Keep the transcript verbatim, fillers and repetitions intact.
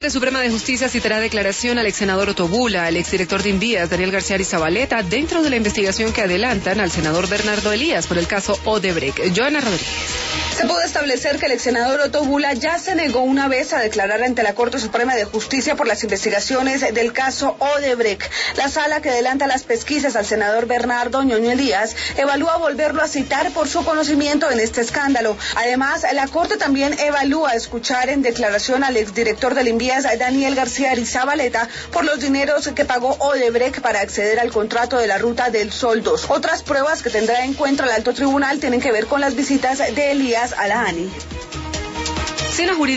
La Suprema de Justicia citará declaración al ex senador Otto Bula, al exdirector de Invías, Daniel García Arizabaleta, dentro de la investigación que adelantan al senador Bernardo Elías por el caso Odebrecht. Joana Rodríguez. Se pudo establecer que el ex senador Otto Bula ya se negó una vez a declarar ante la Corte Suprema de Justicia por las investigaciones del caso Odebrecht. La sala que adelanta las pesquisas al senador Bernardo Ñoño Elías evalúa volverlo a citar por su conocimiento en este escándalo. Además, la Corte también evalúa escuchar en declaración al exdirector del Invías, Daniel García Arizabaleta, por los dineros que pagó Odebrecht para acceder al contrato de la Ruta del Sol dos. Otras pruebas que tendrá en cuenta el alto tribunal tienen que ver con las visitas de Elías a la ANI.